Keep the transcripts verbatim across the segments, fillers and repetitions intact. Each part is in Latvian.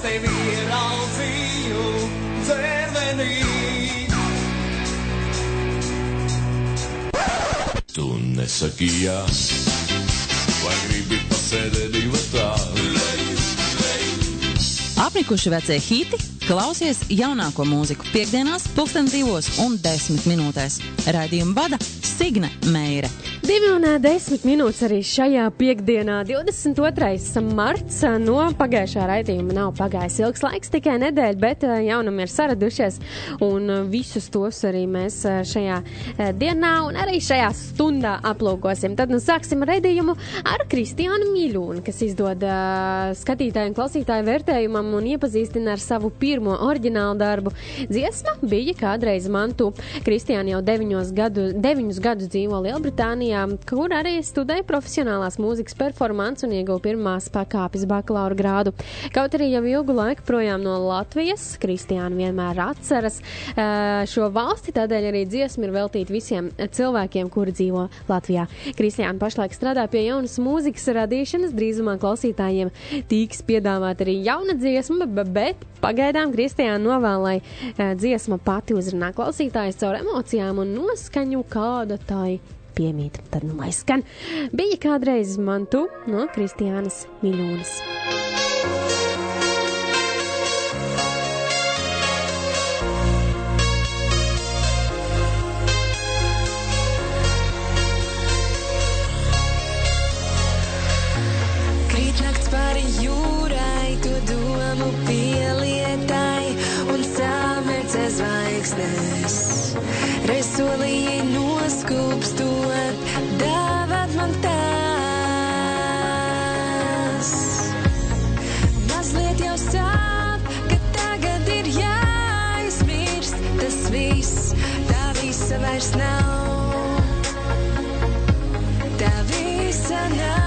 tevi ieraudzīju dzērvenī. Tu nesaki jā, vai gribi pasēdēt divatā? Apnikuši vecie hiti, klausies jaunāko mūziku piekdienās, pulksten divos un desmit minūtēs. Raidījumu vada Signe Meire. Divi un desmit minūtes arī šajā piekdienā, divdesmit otrais marts. No pagājušā raidījuma nav pagājis ilgs laiks, tikai nedēļa, bet jaunumi ir saradušies. Un visus tos arī mēs šajā dienā un arī šajā stundā aplūkosim. Tad nu sāksim raidījumu ar Kristiānu Miļūnu, kas izdod uh, skatītāju un klausītāju vērtējumam un iepazīstina ar savu pirmo oriģinālu darbu. Dziesma bija kādreiz man tu. Kristiāna jau deviņos gadu, deviņus gadus dzīvo Lielbritānijā, kur arī studēja profesionālās mūzikas performance un ieguva pirmās pakāpes bakalaura grādu. Kaut arī jau ilgu laiku projām no Latvijas, Kristiāna vienmēr atceras uh, šo valsti, tādēļ arī dziesma ir veltīta visiem cilvēkiem, kuri dzīvo Latvijā. Kristiāna pašlaik strādā pie jaunas mūzikas radīšanas, drīzumā klausītājiem tiks piedāvāt arī jauna dziesma, bet pagaidām Kristiāna novēl, lai uh, dziesma pati uzrunā klausītājus caur emocijām un noskaņu, kāda tai piemīt. Tad nu lai skan. Bija kādreiz man tu no Kristiānas Miļūnas. Krīt nakts pāri jūrai, to domu pielietai un samercē zvaigznes. Reiz solīji noskūpstot, dāvāt man tās. Mazliet jau sāp, ka tagad ir jāizmirst tas viss, tā visa vairs nav. Tā visa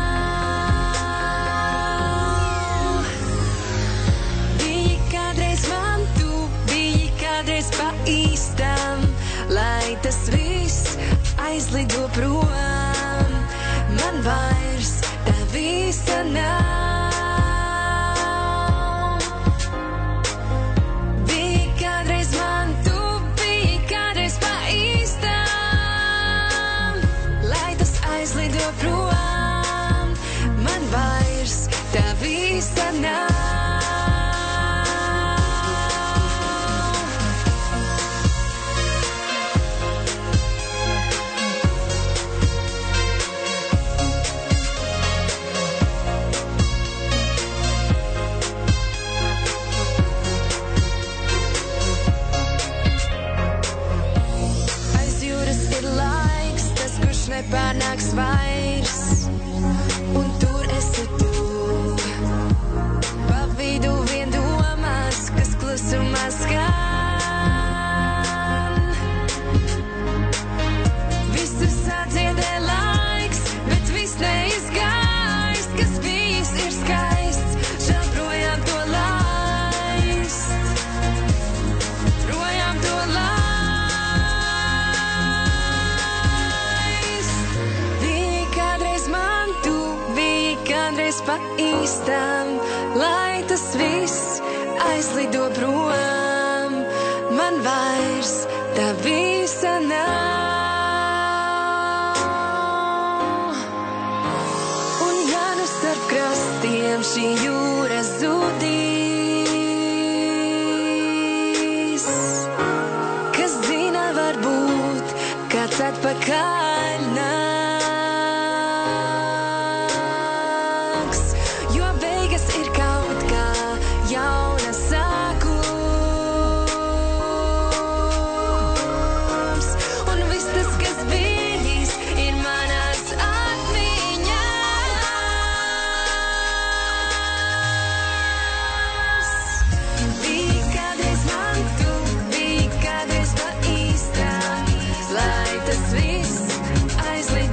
nav. Bija kādreiz man tu, bija kādreiz pa īstam, lai tas viss aizlido prom, man vairs tā visa nav. Bija kādreiz man tu, bija kādreiz pa īstam, lai tas aizlido prom, man vairs tā visa nav. Nepārnāks vairs, un tur esi tu. Pa vidu vien domās, kas klusumā skan. Visu sadziedē laiks, bet viss neizgaist, kas bijis ir skaists, žēl projām to laist. Projām to laist. Pa īstam, lai tas viss aizlido prom, man vairs tā visa nav. Un ja nu starp krastiem šī jūra zudīs, kas zina varbūt kāds atpakaļ nāk. This viss aizlido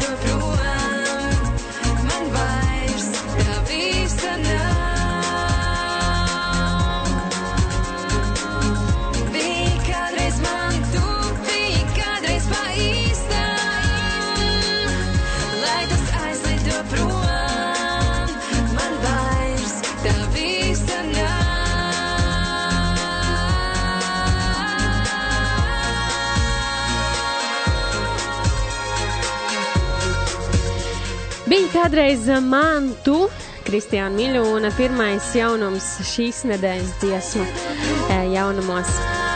Bija kādreiz man tu, Kristiāna Miļūna, pirmais jaunums šīs nedēļas dziesmu jaunumos.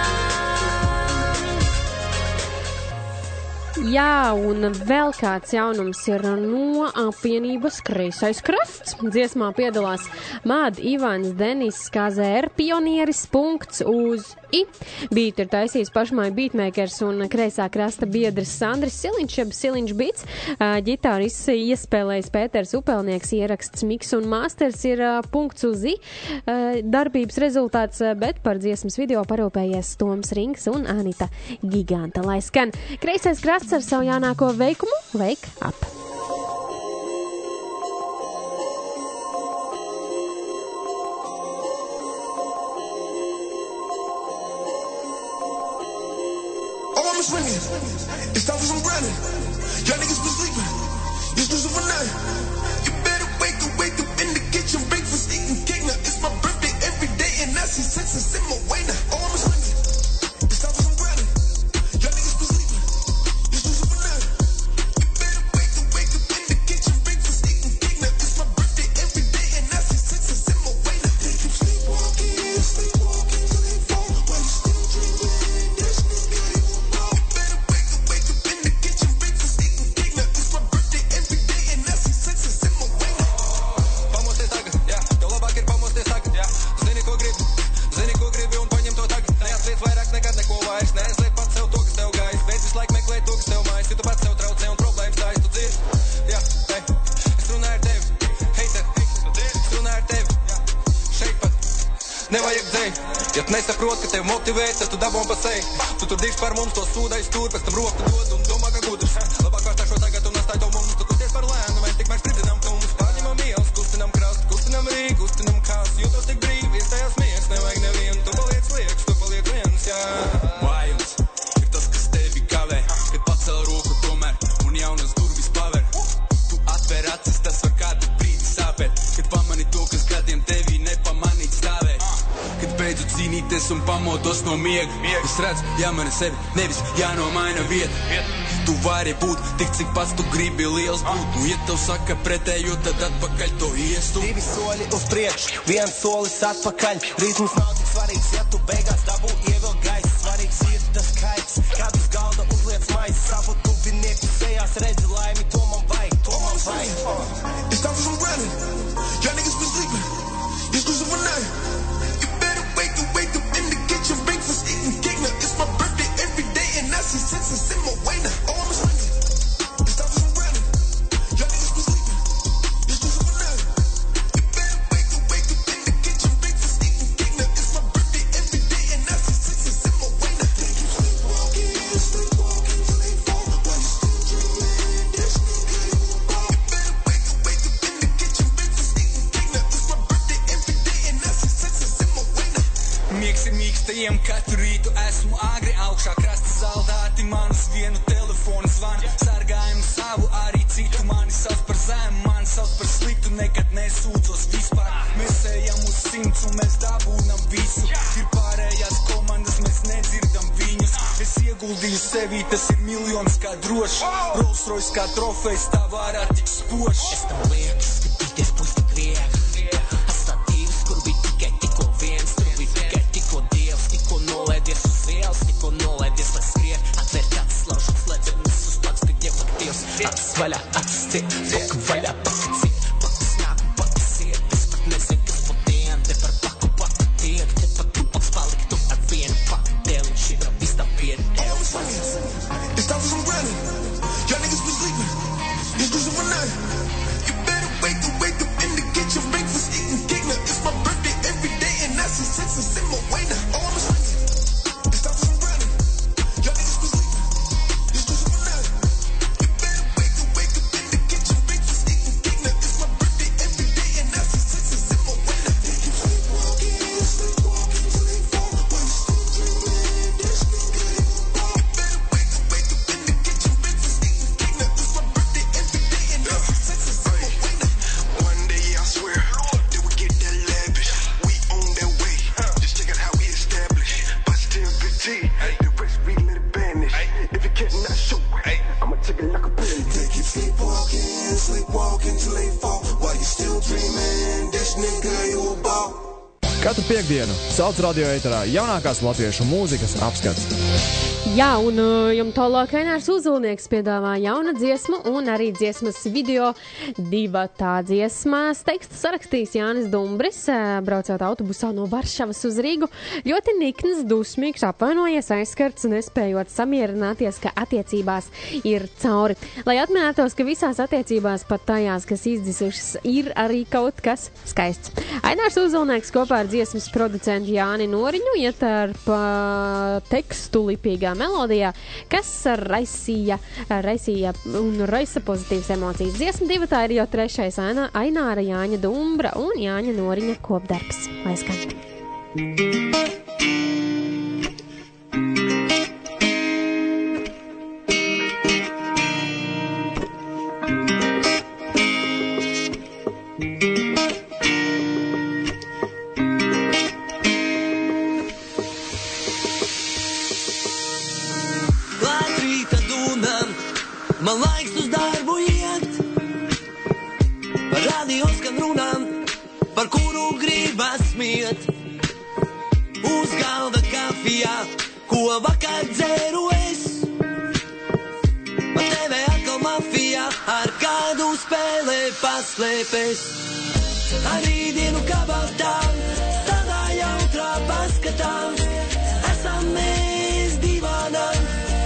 Jā, un vēl kāds jaunums ir no apvienības Kreisais krasts. Dziesmā piedalās Māda Ivāns Denis K Z R pionieris punkts uz I. Bītu ir taisījis pašmāju beatmakers un Kreisā krasta biedrs Sandris Siliņš, jeb Siliņš Beats. Ģitāris iespēlējis Pēters Upelnieks, ieraksts miks un masters ir punkts uz I. Darbības rezultāts, bet par dziesmas video parūpējies Toms Rings un Anita Giganta. Lai skan Kreisais krasts ar savu jaunāko veikumu Wake Up. It's time for some grinding. Y'all niggas been sleeping. It's just overnight. You better wake up, wake up in the kitchen, breakfast, eating cake. Now it's my birthday every day, and I see success in my way now. Oh, I'm swinging. It's time for some grinding. Y'all niggas been sleeping. It's just overnight. You better wake up, wake up in the kitchen, breakfast, eating cake. Now it's my birthday every day, and I see success in my way now. They keep sleepwalking, sleepwalking till they fall. While you still dreaming, this nigga you wrong. Nevajag dzēj, ja tu nesaprot, ka tev motivēt, tad tu dabon pa seju. Tu tur dīkš par mums, to sūdais tur, pēc tam roku dod un domā, ka gudrs. Labāk vārtā šo tagad un astāj to mums, tu kusties par lēnu, mēs tikmēr spridzinām tums. Pārņemam ielas, kustinam krastu, kustinam rīgu, kustinam kāsu, jūtos tik brīvi, iestājās miegs, nevajag nevienu, tu paliec lieks, tu paliek viens, jā. Vājums ir tas, kas tevi kavē, kad pacel roku tomēr un jaunas durvis paver. Tu atver acis, tas var kādu brīdi sāpēt, kad pamani to, kas gadiem tevi nepamanīt stāvē. Kad beidzu cīnīties un pamodos no miega, es redzu, jāmana sevi, nevis jānomaina vieta. Tu vari būt tik, cik pats tu gribi liels būt. Nu, ja tev saka pretējo, tad atpakaļ to iestu. Divi soļi uz priekšu, viens solis atpakaļ. Ritms nav tik svarīgs, ja tu beigās dabū ievilk gaisa. Svarīgs ir tas kaits, kādus galda uzliec maisa. Savu tuvinieku sejās redzi laimi, to man vajag, to man vajag. It's time for some grinding. Y'all niggas been sleeping. It's just overnight. Wake up, wake up in the kitchen, breakfast, eating cake. Now it's my birthday every day, and I see success in my way now. Oh, I'm swinging. It's time for some grinding. Y'all niggas been sleeping. It's just overnight. You better wake up, wake up in the kitchen, breakfast, eating cake. Now it's my birthday every day, and I see success in my way now. They keep sleepwalking, sleepwalking till they fall. While you still dreaming, this nigga you wrong. You better wake up, wake up in the kitchen, breakfast, eating cake. Now it's my birthday every day, and I see success in my way now. Miegs ir mīkstajiem, katru rītu esmu agri augšā. Krasta zaldāti manus vienu telefonu zvanu. Sargājumu savu arī citu, mani sauc par zēmu, mani sauc par sliktu, nekad nesūdzos vispār. Mēs ejam uz simts un mēs dabūnam visu. Ir pārējās komandas, mēs nedzirdam viņus. Es ieguldīju sevī, tas ir miljons kā droši. Rolls Royce kā trofejs, tā vārā tik spoši. Es tam lieku, skatīties pusi tik viegli. Astatīvs, kur bija tikai tikko viens. Tikko nolaidies uz ielas, tikko nolaidies, lai skrien. Atvērt acis, laužu slēdzenes uz pats, tik ieplakties. Acis vaļā, acis tiek, boka vaļā, pasacīt. Pakas nāk un pakas iet, es pat nezinu, kas pa dien. Te par paku pati tiek, te pat tu pats paliktu ar vienu pati dēli. Šī vēl viss tā pieri. It's time for some grinding. Y'all niggas been sleeping. It's just overnight. You better wake up, wake up in the kitchen, breakfast, eating cake. Now it's my birthday every day, and I see success in my way now. Oh, I'm swinging. It's time for some grinding. Y'all niggas been sleeping. It's just overnight. You better wake up, wake up in the kitchen, Katru piekdienu sauc radio ēterā jaunākās latviešu mūzikas apskats. Jā, un jums tālāk Ainārs Uzulnieks piedāvā jaunu dziesmu un arī dziesmas video divatā dziesmās. Tekstu sarakstījis Jānis Dumbris, braucot autobusā no Varšavas uz Rīgu. Ļoti nikns, dusmīgs, apvainojies, aizskarts, nespējot samierināties, ka attiecībās ir cauri. Lai atminētos, ka visās attiecībās, pat tajās, kas izdzisušas, ir arī kaut kas skaists. Ainārs Uzulnieks kopā ar dziesmas producentu Jāni Noriņu ietērpa tekstu lipīgā melodijā, kas raisīja, raisīja un raisa pozitīvas emocijas. Dziesma divatā ir jau trešais Aina, Aināra Jāņa Dumbra un Jāņa Noriņa kopdarbs. Lai skan. Man laiks uz darbu iet, par radio skan runām, par kuru gribas smiet. Uz galda kafijā, ko vakar dzēru es, pa tevē atkal mafijā, ar kādu spēlē paslēpes. Ar rītdienu kabatā, tādā jautrā paskatā, esam mēs divādām.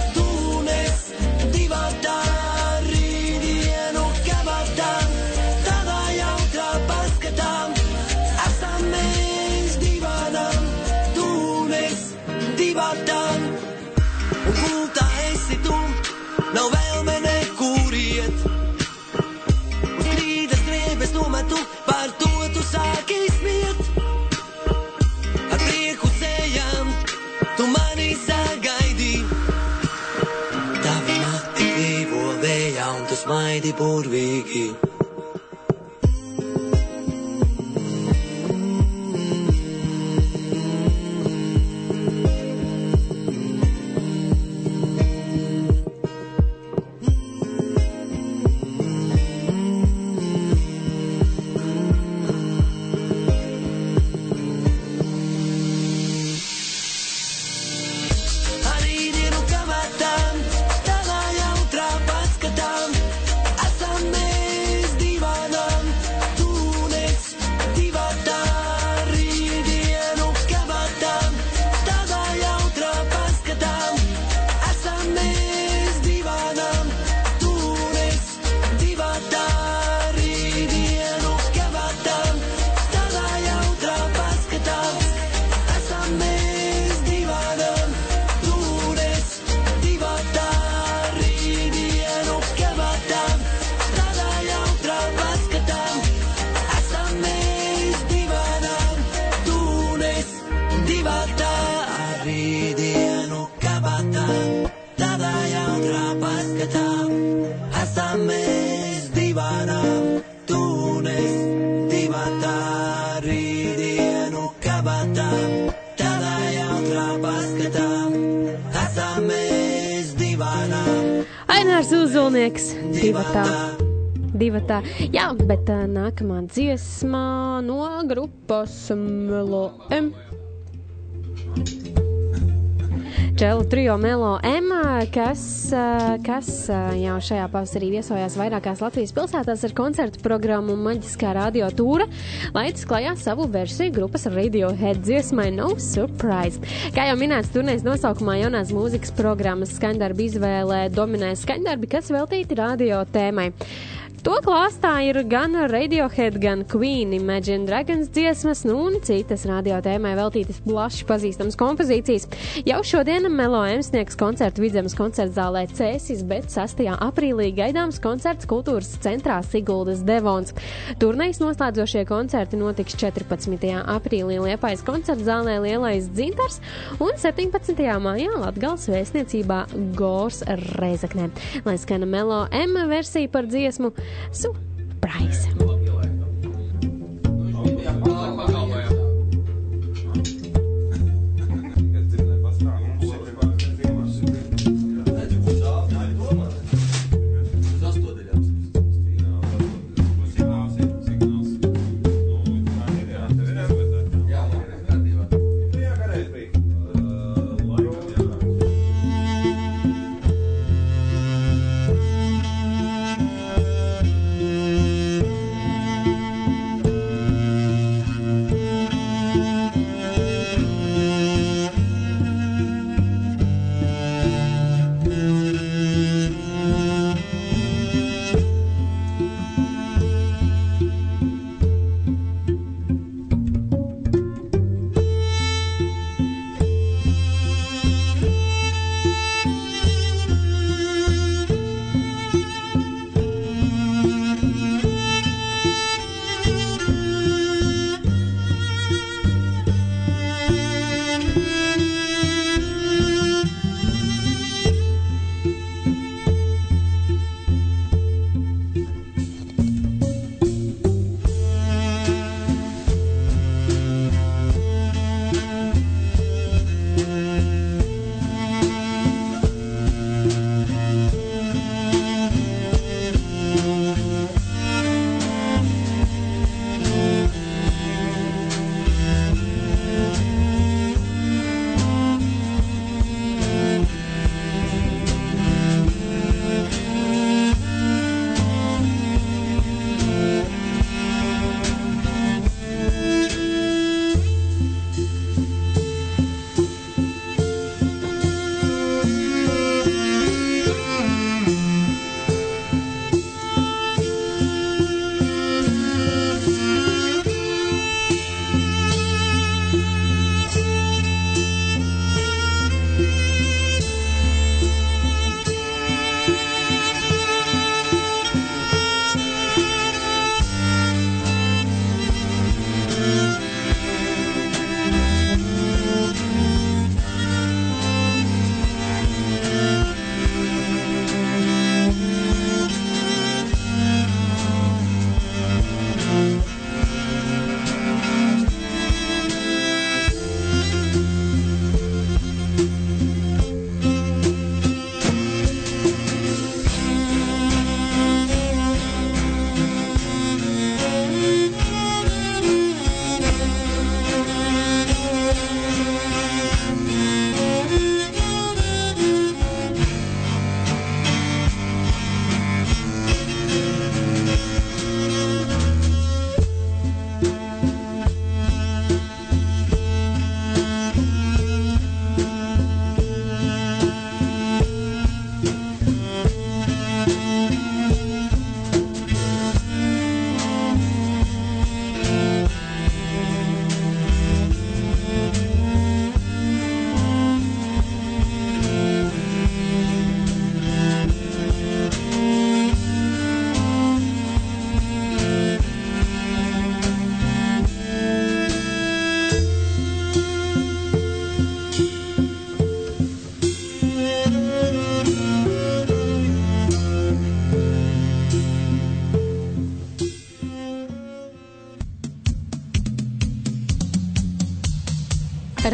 Divatā, rītdienu kabatā, tādā jautrā paskatā, esam mēs divādām, tu un es divatām. Un gultā esi tu, nav vēlme nekur iet. Uz grīdas drēbes nometu, par to tu sāki smiet. Ar prieku sejām, tu mani sagaidī. Vējā un tu smaidi burvīgi. Ainārs Uzulnieks divatā. Divatā. Jā, bet uh, nākamā dziesmā no grupas Melo M. Čelu trio Melo M, kas, kas jau šajā pavasarī viesojās vairākās Latvijas pilsētās ar koncertu programmu Maģiskā radio tūra, laicis klajā savu versiju grupas Radiohead dziesmai No Surprise. Kā jau minēts turnēs nosaukumā, jaunās mūzikas programmas skaņdarbi izvēlē dominē skaņdarbi, kas veltīti radio tēmai. To klāstā ir gan Radiohead, gan Queen, Imagine Dragons dziesmas, nu un citas radio tēmai veltītas plaši pazīstamas kompozīcijas. Jau šodien Melo M sniegs koncertu Vidzemes koncertzālē Cēsis, bet sastajā aprīlī gaidāms koncerts kultūras centrā Siguldas Devons. Turnejas noslēdzošie koncerti notiks četrpadsmitajā aprīlī Liepājas koncertzālē Lielais Dzintars un septiņpadsmitajā maijā Latgales vēstniecībā Gors Reizeknē. Lai skana Melo M versija par dziesmu Surprise.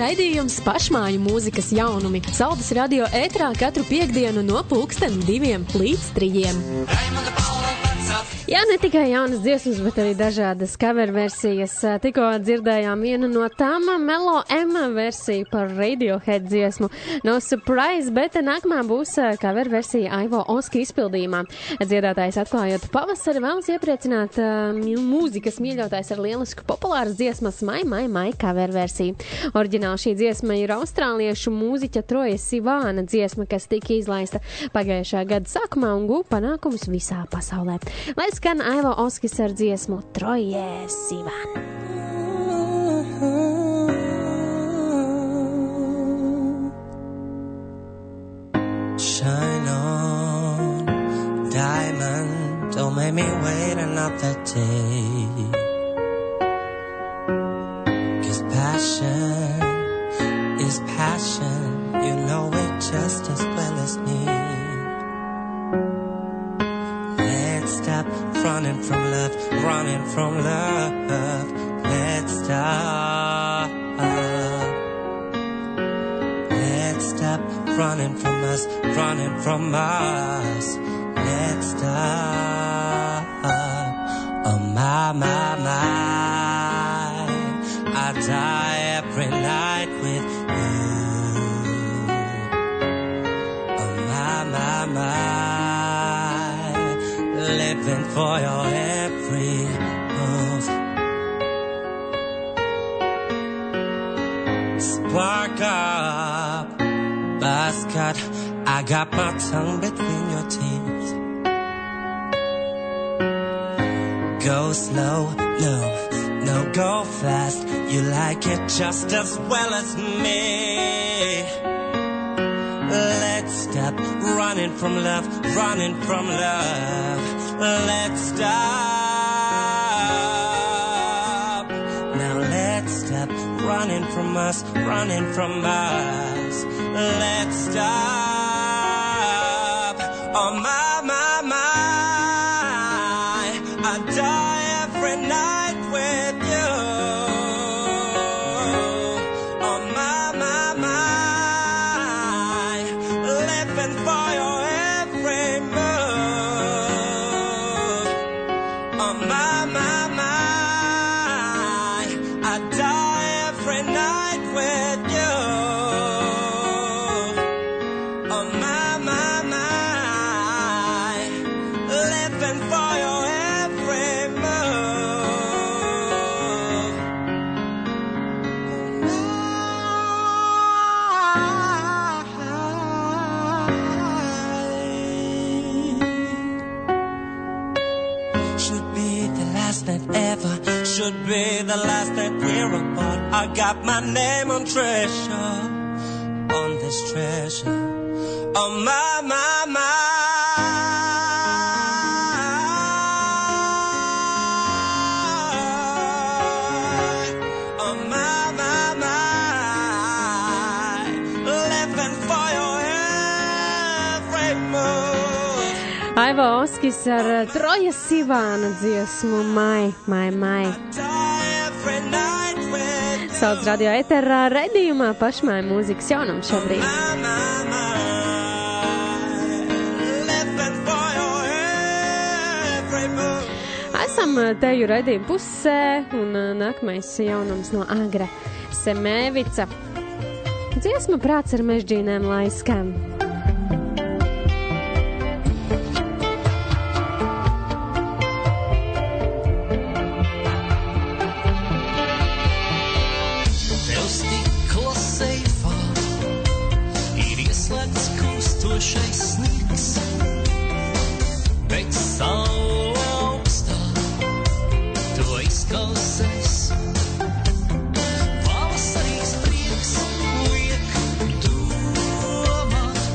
Raidījums Pašmāju mūzikas jaunumi. Saldus radio ētrā katru piekdienu no pulksten diviem līdz trījiem. Jā, ne tikai jaunas dziesmas, bet arī dažādas cover versijas. Tikko dzirdējām vienu no tām Melo M versiju par Radiohead dziesmu. No surprise, bet nākamā būs cover versija Aivo Oski izpildījumā. Dziedātājs atklājot pavasari vēlas iepriecināt uh, mūzikas mīļotājs ar lielisku populāras dziesmas Mai, Mai, Mai cover versiju. Oriģināli šī dziesma ir austrāliešu mūziķa Troja Sivāna dziesma, kas tika izlaista pagājušā gada sākumā un gūp panākumus visā pasaulē. Lai skan Aivo Oskis ar dziesmu Troje Sivāna. Shine on, diamond, don't make me wait another day. 'Cause passion is passion, you know it just as well as me. Let's stop running from love, running from love. Let's stop. Let's stop running from us, running from us. Let's stop. Oh my, my, my, I die every night with you. Oh my, my, my, living for your every move. Spark up, buzz cut, I got my tongue between your teeth. Go slow, no, no, go fast. You like it just as well as me. Let's stop running from love, running from love. Let's stop. Now let's stop running from us, running from us. Let's stop. Oh my, my, my, I die every night with you. Oh my, my, my, living for your every move. Oh my, my, my, I die every night with you. Oh my, my, my, living for your every move. Should be the last night ever. Should be the last night we're apart. I got my name on treasure, on this treasure. Oh my, my, my. Oh my, my, my. Living for your every move. Aivo Oskis ar Troja Sivāna dziesmu Mai, Mai, Mai. Sauc radio eterā raidījumā Pašmāju mūzikas jaunums šobrīd. Esam teju raidījumu pusē un nākamais jaunums no Agra Semēvica. Dziesma Prāts ar mežģīnēm lai skan. Pavasarīs prieks liek domāt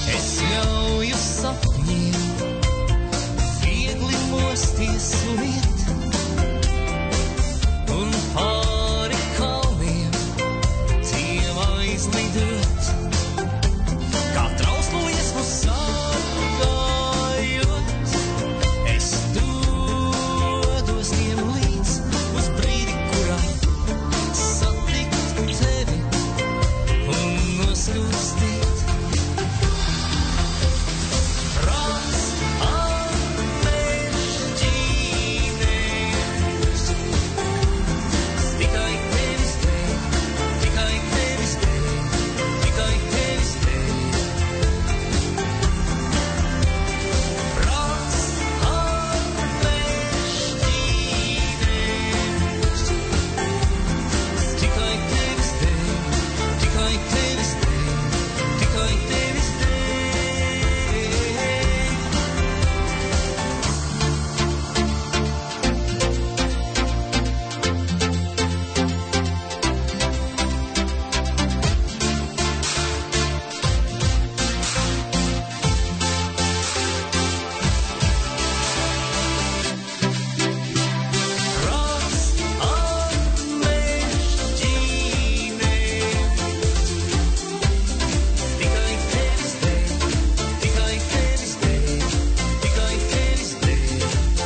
Es ļauju sapņiem viegli mosties un iet, un pāri kalniem tiem aizlidot, kā trauslu iesmu sargājot. Es dodos tiem līdz uz brīdi, kurā satikt tevi un noskūstīt. Brauc ar mežģīnēm, tikai tevis dēļ, tikai tevis dēļ, tikai tevis dēļ. Brauc ar mežģīnēm, tikai tevis dēļ, tikai tevis dēļ, tikai tevis dēļ. Brauc ar mežģīnēm, tikai tevis dēļ, tikai tevis dēļ, tikai tevis dēļ.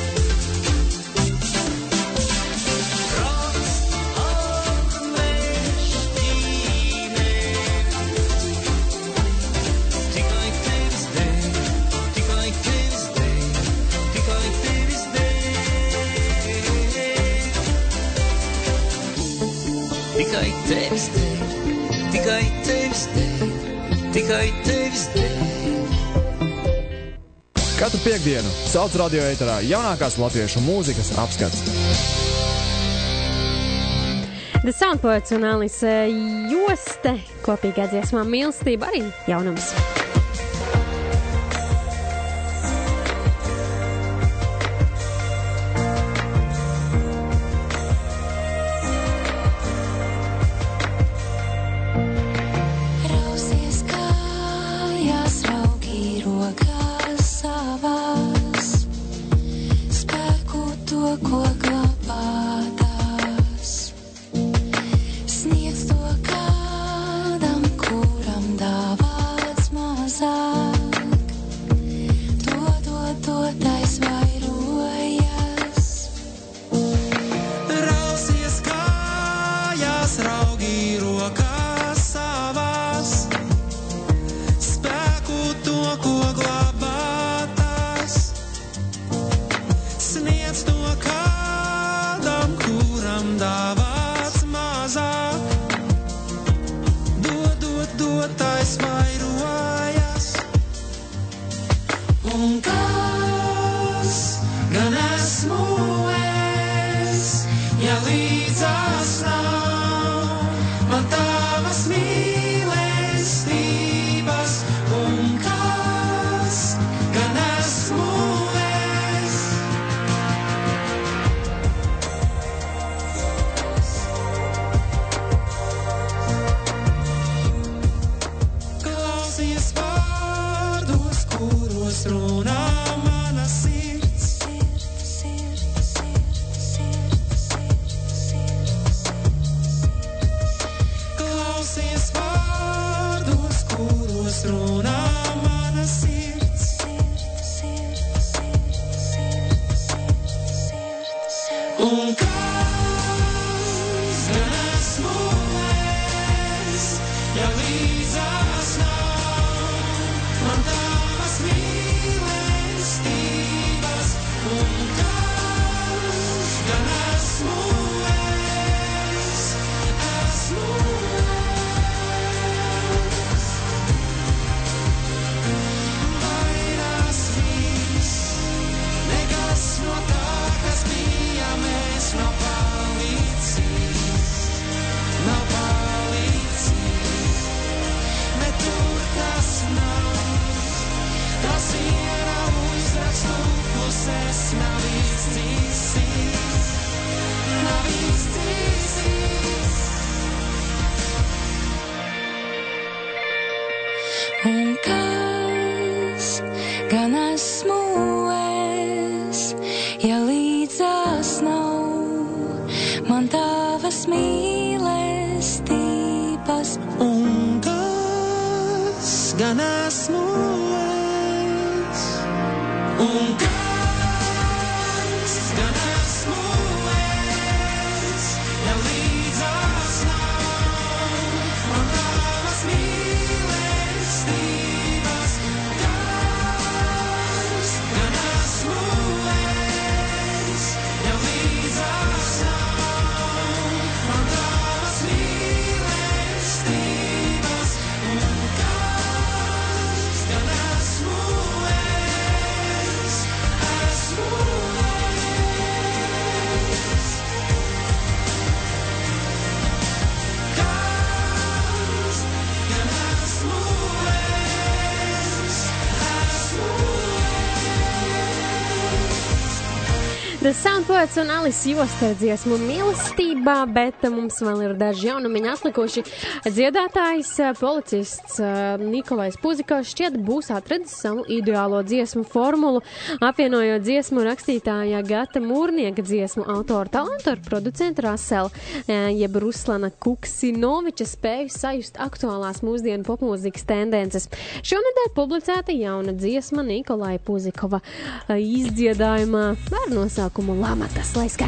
Brauc ar mežģīnēm, tikai tevis dēļ, tikai tevis dēļ, tikai tevis dēļ. Tikai tevis dēļ, tikai tevis dēļ, tikai tevis dēļ. Katru piekdienu Sauc radio ēterā jaunākās latviešu mūzikas apskats. The Soundpoets un Alise Joste kopīgā dziesmā Mīlestība arī jaunums. Rausies kājās, raugi rokās savās, spēku to, ko glabātās. Sniedz to kādam, kuram dāvāts mazāk. Dodot, dotais vairojas. Rausies kājās, raugi rokās savās, spēku to, ko glabātās. Sniedz to kādam, kuram dāvāts mazāk. Dodot, dotais vairojas. Un kas gan esmu es, ja līdzās nav man tavas mīlestības? Un kas gan esmu es? Klausies vārdos, kuros runā mana sirds. Klausies vārdos, kuros runā mana sirds. Un kas gan esmu es, ja līdzās nav man tavas mīlestības? Un kas gan esmu es, esmu es. Vairās viss, nekas no tā, kas bija, mēs nav palicis, nav palicis. Bet tur tas nav, tas iera uzrakstu puses nav izcīsis, nav izcīsis. Un kas gan esmu es, ja līdzās nav man tavas mīlestības. Un kas gan esmu es, un kas gan esmu es, ja līdzās nav man tavas mīlestības. Kas gan esmu es, ja līdzās nav man tavas mīlestības. Un kas gan esmu es, esmu es. Kas gan esmu es, esmu The Sound Poets un Alice Josta dziesmu mīlestībā, bet mums vēl ir daži jaunumiņi atlikuši. Dziedātājs, policists Nikolais Puzikovs šķiet būs atradis savu ideālo dziesmu formulu, apvienojot dziesmu rakstītāja Gata Mūrnieka dziesmu autoru talantu ar producentu Rasela, jeb Ruslana Kuksinoviča spēju sajust aktuālās mūsdienu popmūzikas tendences. Šonedēļ publicēta jauna dziesma Nikolai Puzikova izdziedājumā ar nosaukumu Lamatas, lai skan.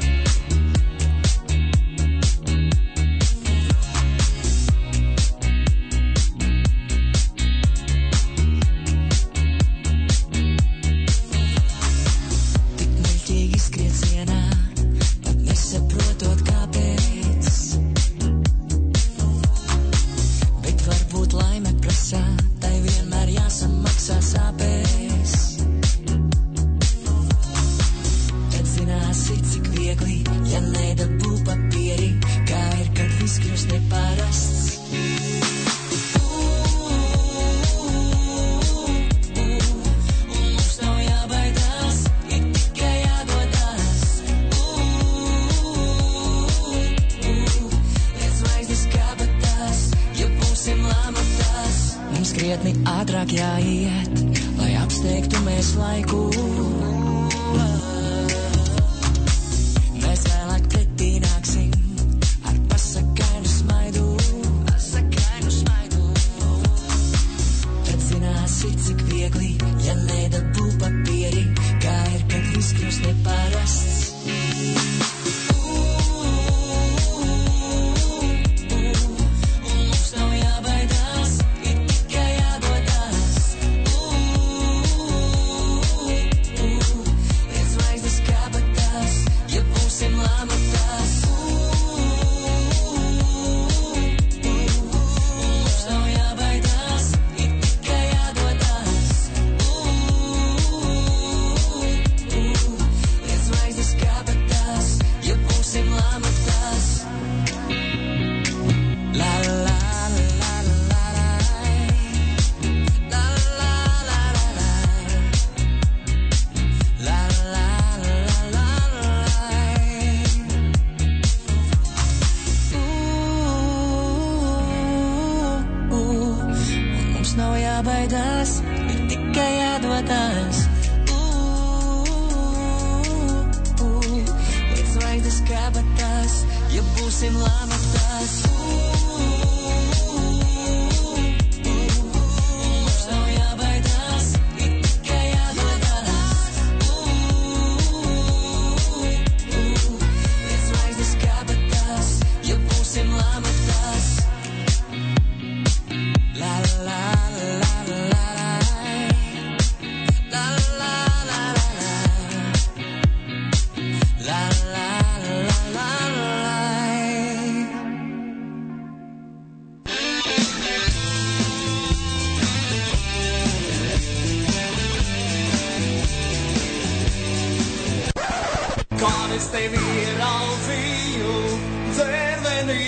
Tik muļķīgi skriet sienā, pat nesaprotot kāpēc. Bet varbūt laime prasā, tai vienmēr jāsamaksā sāpēs. Tad zināsi, cik viegli, ja nedabū papieri, kā ir, kad viss kļūst neparasts. Un mums nav jābaidās, ir tikai jāgodās. Liec zvaigznes kabatās, ja būsim lamatās. Mums krietni ātrāk jāiet, lai apsteigtu mēs laiku. Mēs vēlāk pretī nāksim ar pasakainu smaidu, pasakainu smaidu. Tad zināsi, cik viegli, ja nedabū papieri, kā ir, kad viss kļūst neparasts. Un mums nav jābaidās, ir tikai jāgodās. Liec zvaigznes kabatās, ja būsim lamatās. Mums nav jābaidās, ir tikai jāgodās. Liec zvaigznes kabatās, ja būsim lamatās. La la la la la la la la la la. La la la la la la. Uh, uh, mums nav jābaidās, ir tikai jādodas. Uh, uh, Liec zvaigznes kabatās, ja būsim lamatās. Mums nav jābaidās, ir tikai jādodas. Liec zvaigznes kabatās, ja būsim lamatās. La la la la la la. La la la la la. La la la la la. Kā es tevi ieraudzīju dzērvenī.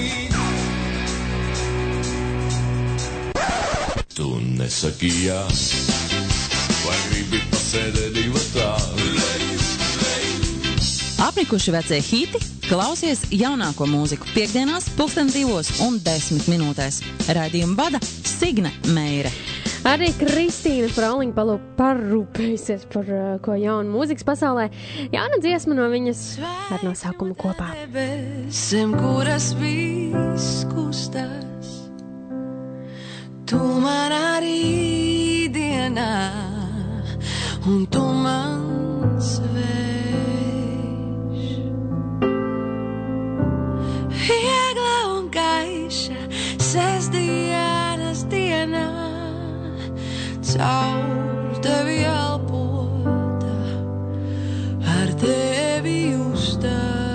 Tu nesaki jā, vai gribi pasēdēt divatā. Apnikuši vecie hiti, klausies jaunāko mūziku piekdienās, pulksten divos un desmit minūtēs. Raidījumu vada Signe Meire. Arī Kristīna Frāliņa parūpējusies par uh, ko jaunu mūzikas pasaulē. Jauna dziesma no viņas ar nosaukumu Kopā. Zem kuras viss kustas, tu man arī dienā, un tu mans vējš. Viegla un gaiša sestdienas dienā, caur tevi elpota, ar tevi justā.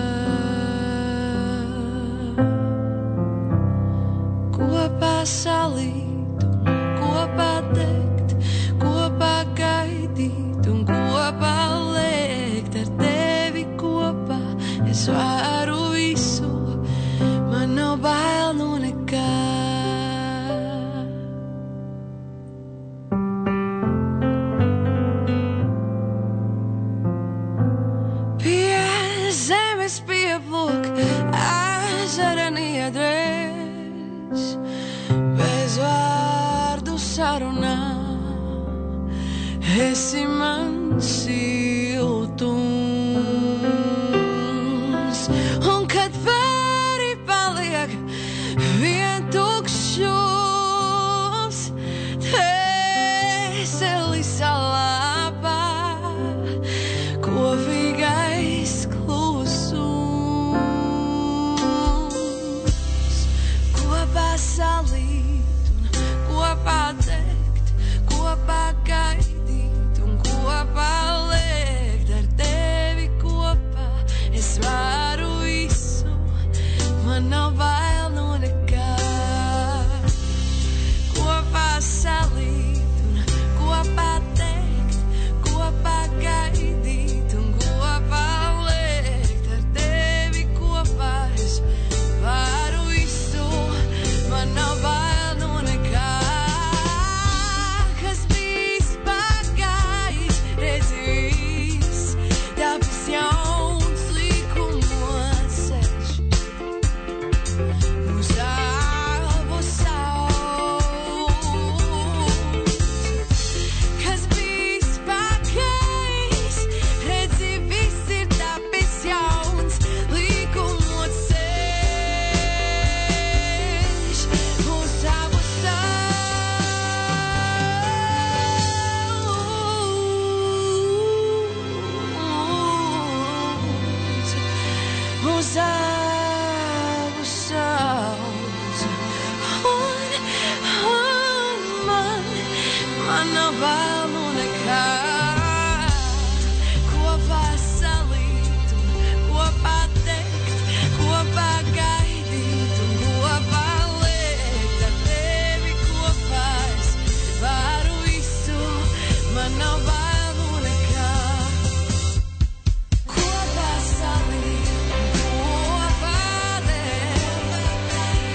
Kopā salīt, kopā teikt, kopā gaidīt un kopā lēkt, ar tevi kopā es varu visu, man nav bail no nekā. Pieplūk, ezera niedrēs, bez vārdu sarunā, esi man siltums. Un kad pāri paliek vien tukšums, dvēseli salāpā, kopīgais salīt un kopā teikt, kopā gaidīt un kopā lēkt, ar tevi kopā es varu visu, man nav bail no nekā. Kopā salīt un kopā teikt, kopā gaidīt un kopā lēkt, ar tevi kopā es varu visu, man nav bail no nekā. Kas bijis pagājis, redzīs, tāpēc jauns likumos ceļš. Mūs abus sauc. Kas bijis pagājis, redzi, viss ir tāpēc jauns likumos ceļš. Mūs abus sauc. Mūs abus sauc. Un, un man, man nav bail no nekā. Kopā salīt un kopā teikt, kopā gaidīt un kopā lēkt, ar tevi kopā es varu visu, man nav bail no nekā. Kopā salīt un kopā teikt,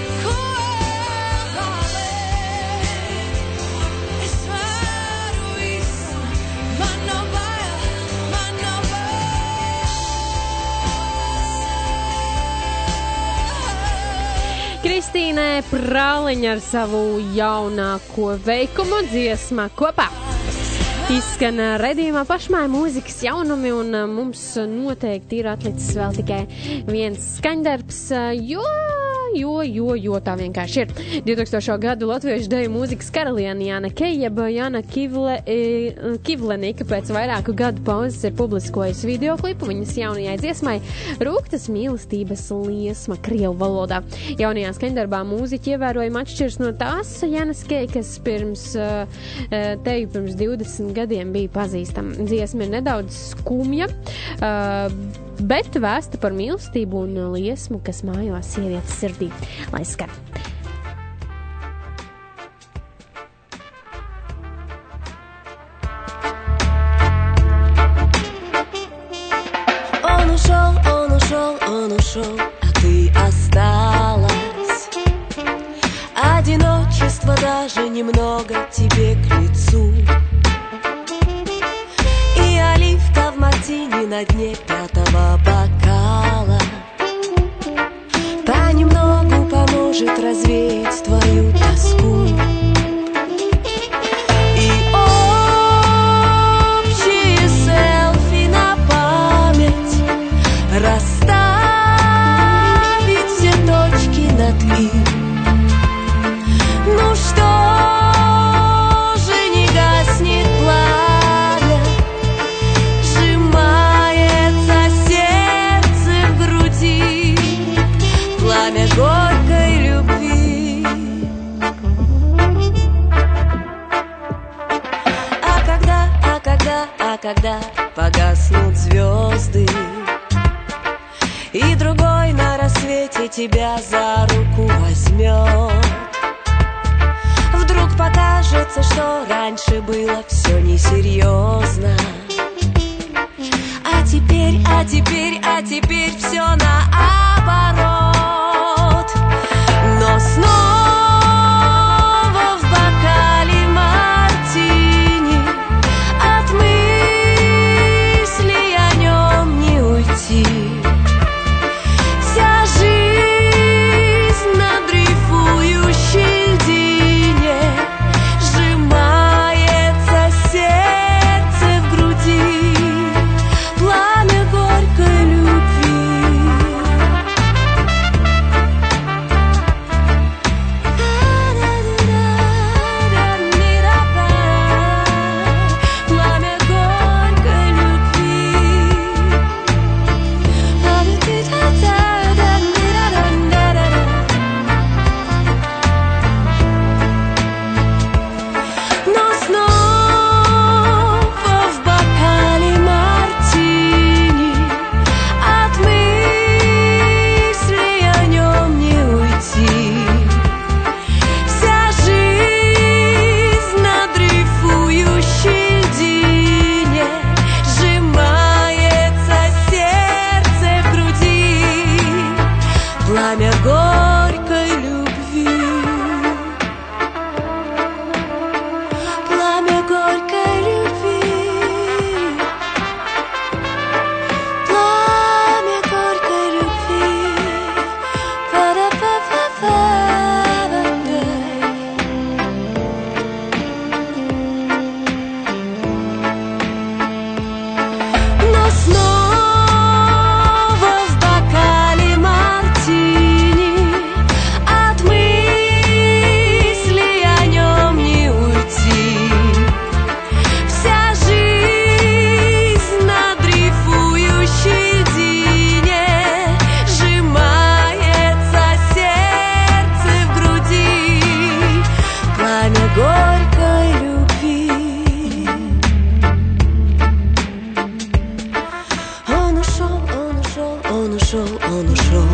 kopā lēkt, es varu visu, man nav bail, man nav bail. Kristīnai Frāliņa ar savu jaunāko veikumu dziesma Kopā. Izskan redzījumā pašmāja mūzikas jaunumi, un mums noteikti ir atlicis vēl tikai viens skaņdarbs, jo, jo, jo, jo tā vienkārši ir. divtūkstošo gadu latviešu deju mūzikas karaliene Jāna Kejeba, Jāna Kivle, Kivlenika pēc vairāku gadu pauzes ir publiskojusi videoklipu viņas jaunajai dziesmai Rūgtas mīlestības liesma krievu valodā. Jaunajā skaņdarbā mūziķi ievērojami atšķirs no tās Jānas Kej, kas pirms teju pirms divdesmit gadiem bija pazīstama. Dziesma ir nedaudz skumja, bet vēsta par mīlestību un liesmu, kas mājo sievietes sirdī. Lai skan! Он ушел, он ушел, он ушел, а ты осталась. Одиночество даже немного тебе к лицу. И оливка в мартини на дне пятого бокала понемногу поможет развеять твою тоску. когда погаснут звезды, и другой на рассвете тебя за руку возьмет. Вдруг покажется, что раньше было все несерьезно, а теперь, а теперь, а теперь все наоборот. Но снова в бокале мартини от мыслей о нем не уйти. Вся жизнь на дрейфующей льдине, сжимается сердце в груди, пламя горькой любви. Пламя горькой Но снова в бокале мартини от мыслей о нем не уйти. Вся жизнь на дрейфующей льдине, сжимается сердце в груди, пламя горькой любви. Пламя горькой любви. Пламя горькой любви. Па-да-па-па-па-па-па. Но снова в бокале мартини от мыслей о нем не уйти. Вся жизнь на дрейфующей льдине, сжимается сердце в груди, пламя горькой любви. Он ушел, он ушел, он ушел, он ушел.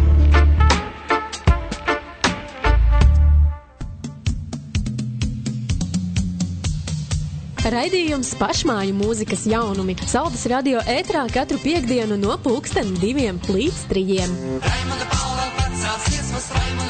Raidījums Pašmāju mūzikas jaunumi Saldas radio ētrā katru piekdienu no pulksten diviem līdz trījiem. Raimonda Paula pacels iesmas, Raimonda